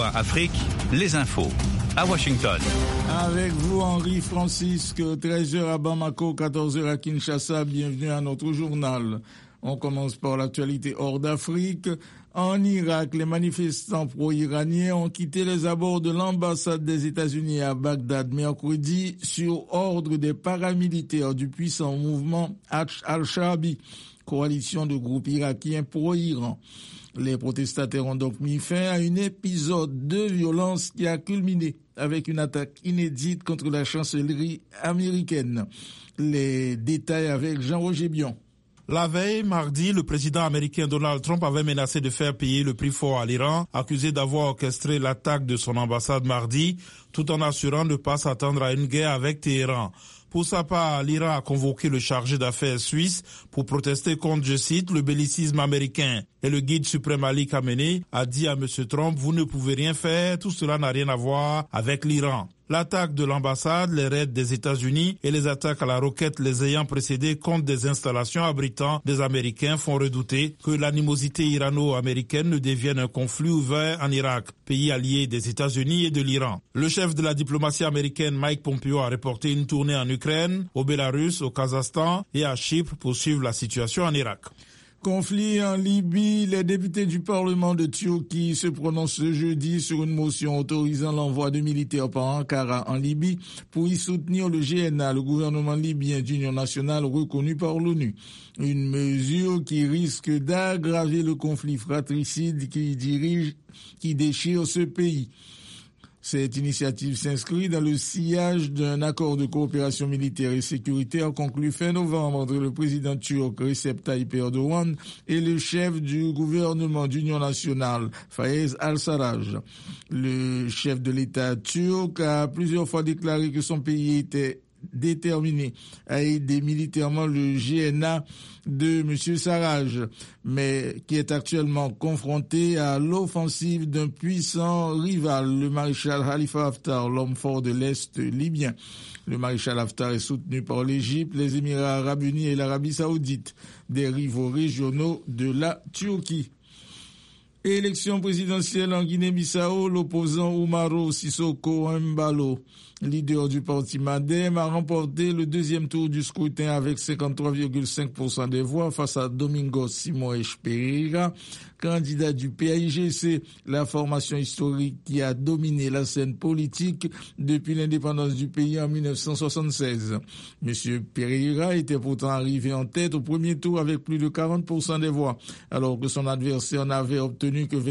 VOA Afrique, les infos à Washington. Avec vous, Henri Francisque, 13h à Bamako, 14h à Kinshasa. Bienvenue à notre journal. On commence par l'actualité hors d'Afrique. En Irak, les manifestants pro-iraniens ont quitté les abords de l'ambassade des États-Unis à Bagdad mercredi sur ordre des paramilitaires du puissant mouvement Al-Shaabi, coalition de groupes irakiens pro-Iran. Les protestataires ont donc mis fin à un épisode de violence qui a culminé avec une attaque inédite contre la chancellerie américaine. Les détails avec Jean-Roger Bion. La veille, mardi, le président américain Donald Trump avait menacé de faire payer le prix fort à l'Iran, accusé d'avoir orchestré l'attaque de son ambassade mardi, tout en assurant de ne pas s'attendre à une guerre avec Téhéran. Pour sa part, l'Iran a convoqué le chargé d'affaires suisse pour protester contre, je cite, le bellicisme américain. Et le guide suprême Ali Khamenei a dit à M. Trump, vous ne pouvez rien faire, tout cela n'a rien à voir avec l'Iran. L'attaque de l'ambassade, les raids des États-Unis et les attaques à la roquette les ayant précédés contre des installations abritant des Américains font redouter que l'animosité irano-américaine ne devienne un conflit ouvert en Irak, pays allié des États-Unis et de l'Iran. Le chef de la diplomatie américaine Mike Pompeo a reporté une tournée en Ukraine, au Bélarus, au Kazakhstan et à Chypre pour suivre la situation en Irak. Conflit en Libye, les députés du Parlement de Turquie se prononcent ce jeudi sur une motion autorisant l'envoi de militaires par Ankara en Libye pour y soutenir le GNA, le gouvernement libyen d'union nationale reconnu par l'ONU. Une mesure qui risque d'aggraver le conflit fratricide qui déchire ce pays. Cette initiative s'inscrit dans le sillage d'un accord de coopération militaire et sécuritaire conclu fin novembre entre le président turc Recep Tayyip Erdogan et le chef du gouvernement d'union nationale, Fayez al-Sarraj. Le chef de l'État turc a plusieurs fois déclaré que son pays était déterminé à aider militairement le GNA de M. Sarraj, mais qui est actuellement confronté à l'offensive d'un puissant rival, le maréchal Khalifa Haftar, l'homme fort de l'Est libyen. Le maréchal Haftar est soutenu par l'Égypte, les Émirats arabes unis et l'Arabie saoudite, des rivaux régionaux de la Turquie. Élection présidentielle en Guinée-Bissau, l'opposant Umaro Sissoko Embalo, leader du parti MADEM, a remporté le deuxième tour du scrutin avec 53,5% des voix face à Domingos Simoes Pereira, candidat du PAIGC, la formation historique qui a dominé la scène politique depuis l'indépendance du pays en 1976. Monsieur Pereira était pourtant arrivé en tête au premier tour avec plus de 40% des voix, alors que son adversaire n'avait obtenu que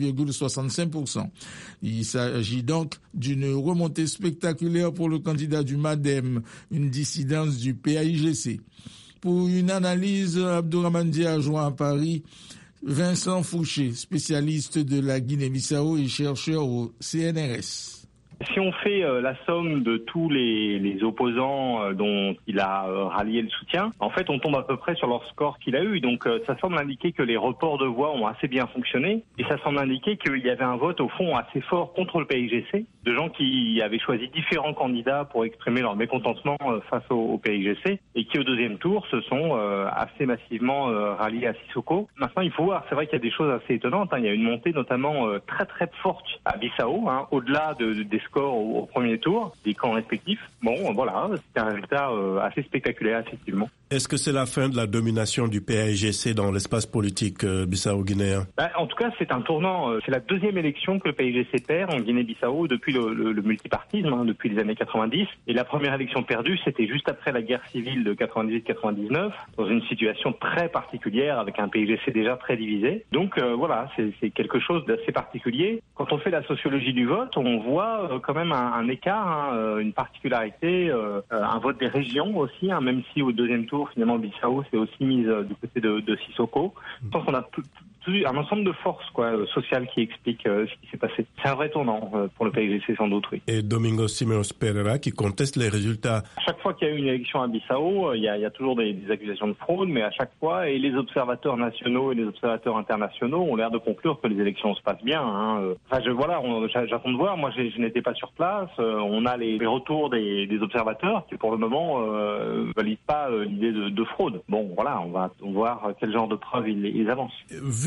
27,65%. Il s'agit donc d'une remontée spectaculaire pour le candidat du MADEM, une dissidence du PAIGC. Pour une analyse, Abdourahmane Dia a joint à Paris Vincent Fouché, spécialiste de la Guinée-Bissau et chercheur au CNRS. Si on fait la somme de tous les opposants dont il a rallié le soutien, en fait on tombe à peu près sur leur score qu'il a eu. Donc ça semble indiquer que les reports de voix ont assez bien fonctionné et ça semble indiquer qu'il y avait un vote au fond assez fort contre le PAIGC, de gens qui avaient choisi différents candidats pour exprimer leur mécontentement face au PAIGC et qui au deuxième tour se sont assez massivement ralliés à Sissoko. Maintenant il faut voir, c'est vrai qu'il y a des choses assez étonnantes, hein. Il y a une montée notamment très très forte à Bissau, hein, au-delà des scores au premier tour, des camps respectifs. Bon, voilà, c'est un résultat assez spectaculaire, effectivement. Est-ce que c'est la fin de la domination du PAIGC dans l'espace politique bissau-guinéen ? En tout cas, c'est un tournant. C'est la deuxième élection que le PAIGC perd en Guinée-Bissau depuis le multipartisme, hein, depuis les années 90. Et la première élection perdue, c'était juste après la guerre civile de 98-99, dans une situation très particulière, avec un PAIGC déjà très divisé. Donc voilà, c'est quelque chose d'assez particulier. Quand on fait la sociologie du vote, on voit quand même un écart, hein, une particularité, un vote des régions aussi, hein, même si au deuxième tour, finalement, Bissau s'est aussi mise du côté de Sissoko. Je pense qu'on a un ensemble de forces sociales qui expliquent ce qui s'est passé. C'est un vrai tournant pour le PAIGC sans doute, oui. Et Domingos Simoes Pereira qui conteste les résultats. À chaque fois qu'il y a eu une élection à Bissau, il y a toujours des accusations de fraude, mais à chaque fois, et les observateurs nationaux et les observateurs internationaux ont l'air de conclure que les élections se passent bien. Hein. Enfin, j'attends de voir. Moi, je n'étais pas sur place. On a les retours des observateurs qui, pour le moment, valident pas l'idée de fraude. Bon, voilà, on va voir quel genre de preuves ils avancent. Vu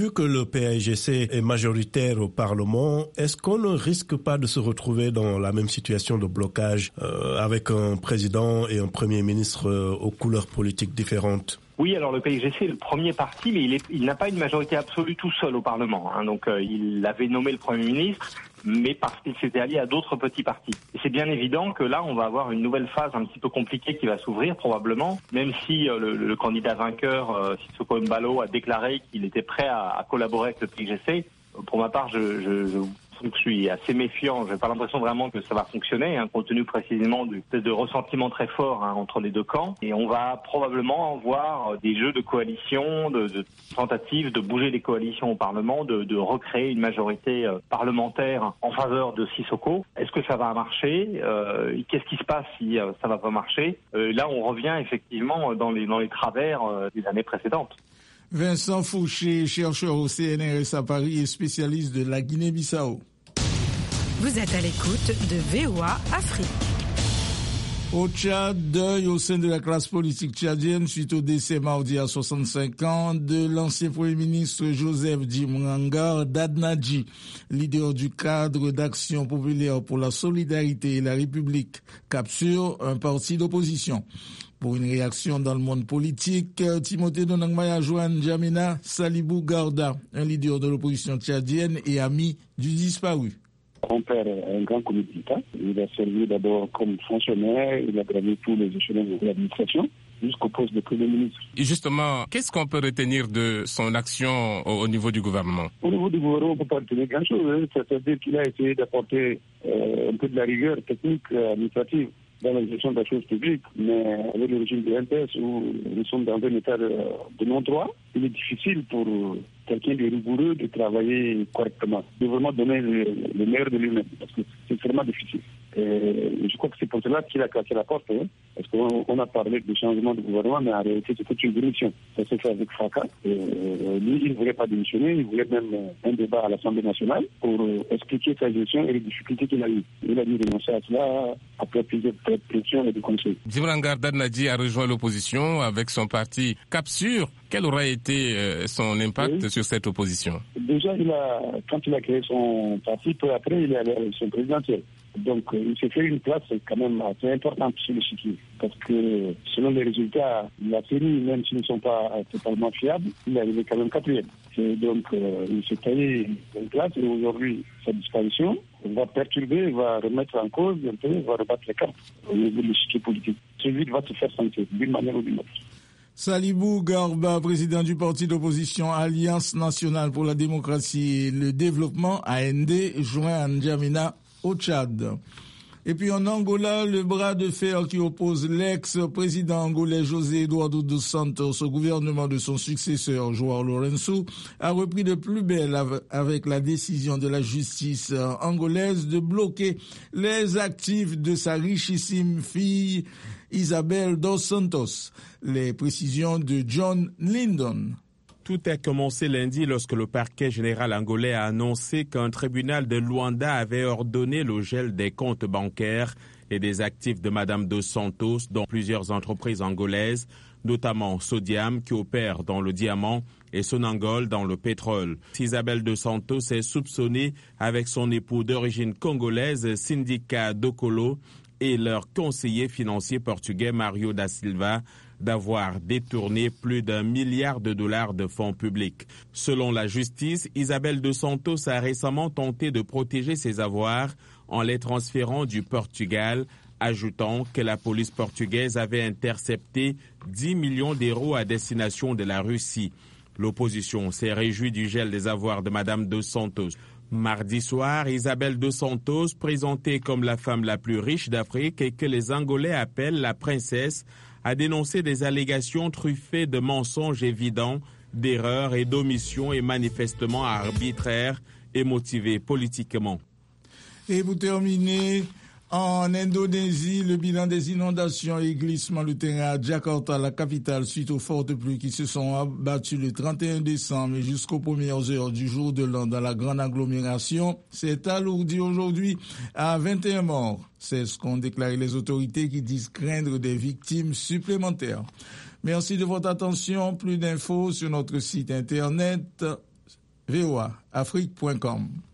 Vu que le PAIGC est majoritaire au Parlement, est-ce qu'on ne risque pas de se retrouver dans la même situation de blocage avec un président et un premier ministre aux couleurs politiques différentes ? Oui, alors le PAIGC est le premier parti, mais il n'a pas une majorité absolue tout seul au Parlement. Donc il avait nommé le Premier ministre, mais parce qu'il s'était allié à d'autres petits partis. Et c'est bien évident que là, on va avoir une nouvelle phase un petit peu compliquée qui va s'ouvrir probablement, même si le candidat vainqueur, Sissoko Embalo, a déclaré qu'il était prêt à collaborer avec le PAIGC. Pour ma part, je suis assez méfiant. J'ai pas l'impression vraiment que ça va fonctionner, compte tenu précisément du espèce de ressentiment très fort entre les deux camps. Et on va probablement voir des jeux de coalition, de tentatives de bouger les coalitions au Parlement, de recréer une majorité parlementaire en faveur de Sissoko. Est-ce que ça va marcher ? Qu'est-ce qui se passe si ça va pas marcher ? Là, on revient effectivement dans les travers des années précédentes. Vincent Fouché, chercheur au CNRS à Paris et spécialiste de la Guinée-Bissau. Vous êtes à l'écoute de VOA Afrique. Au Tchad, deuil au sein de la classe politique tchadienne suite au décès mardi à 65 ans de l'ancien Premier ministre Joseph Djimrangar Dadnadji, leader du cadre d'action populaire pour la solidarité et la République, capture un parti d'opposition. Pour une réaction dans le monde politique, Timothée Donangmaya Joan N'Djamena Salibou Garda, un leader de l'opposition tchadienne et ami du disparu. On perd un grand comité d'État. Il a servi d'abord comme fonctionnaire, il a gravi tous les échelons de l'administration jusqu'au poste de Premier ministre. Et justement, qu'est-ce qu'on peut retenir de son action au niveau du gouvernement ? Au niveau du gouvernement, on ne peut pas retenir grand-chose. C'est-à-dire qu'il a essayé d'apporter un peu de la rigueur technique, administrative dans la gestion de la chose publique, mais avec le régime de MPS où nous sommes dans un état de non-droit, il est difficile pour quelqu'un de rigoureux de travailler correctement, de vraiment donner le meilleur de lui-même, parce que c'est vraiment difficile. Et je crois que c'est pour cela qu'il a cassé la porte, parce qu'on a parlé de changement de gouvernement, mais en réalité c'était une démission. Ça s'est fait avec fracas. Lui, il ne voulait pas démissionner, il voulait même un débat à l'Assemblée nationale pour expliquer sa gestion et les difficultés qu'il a eues. Il a dû renoncer à cela après plusieurs pressions et des conseils. Djimrangar Dadnadji a rejoint l'opposition avec son parti Capsure. Quel aurait été son impact sur cette opposition ? Déjà, quand il a créé son parti, peu après, il est allé à l'élection présidentielle. Donc, il s'est fait une place quand même assez importante sur le chiquier. Parce que, selon les résultats, la série, même s'ils ne sont pas totalement fiables, il est arrivé quand même quatrième. Et donc, il s'est taillé une place et aujourd'hui, sa disparition va perturber, va remettre en cause un peu, va rebattre les cartes au niveau de l'échiquier politique. Celui va se faire sentir d'une manière ou d'une autre. Salibou Garba, président du parti d'opposition Alliance nationale pour la démocratie et le développement, AND, joint à N'Djamena au Tchad. Et puis en Angola, le bras de fer qui oppose l'ex-président angolais José Eduardo dos Santos au gouvernement de son successeur João Lourenço a repris de plus belle avec la décision de la justice angolaise de bloquer les actifs de sa richissime fille Isabel dos Santos. Les précisions de John Lyndon. Tout a commencé lundi lorsque le parquet général angolais a annoncé qu'un tribunal de Luanda avait ordonné le gel des comptes bancaires et des actifs de Madame dos Santos dans plusieurs entreprises angolaises, notamment Sodiam qui opère dans le diamant et Sonangol dans le pétrole. Isabel dos Santos est soupçonnée avec son époux d'origine congolaise Sindika Dokolo et leur conseiller financier portugais Mario da Silva d'avoir détourné plus d'1 milliard de dollars de fonds publics. Selon la justice, Isabel dos Santos a récemment tenté de protéger ses avoirs en les transférant du Portugal, ajoutant que la police portugaise avait intercepté 10 millions d'euros à destination de la Russie. L'opposition s'est réjouie du gel des avoirs de Madame dos Santos. Mardi soir, Isabel dos Santos, présentée comme la femme la plus riche d'Afrique et que les Angolais appellent la princesse, a dénoncé des allégations truffées de mensonges évidents, d'erreurs et d'omissions et manifestement arbitraires et motivées politiquement. Et pour terminer, en Indonésie, le bilan des inondations et glissements de terrain à Jakarta, la capitale, suite aux fortes pluies qui se sont abattues le 31 décembre et jusqu'aux premières heures du jour de l'an dans la grande agglomération, s'est alourdi aujourd'hui à 21 morts. C'est ce qu'ont déclaré les autorités qui disent craindre des victimes supplémentaires. Merci de votre attention. Plus d'infos sur notre site internet voaafrique.com.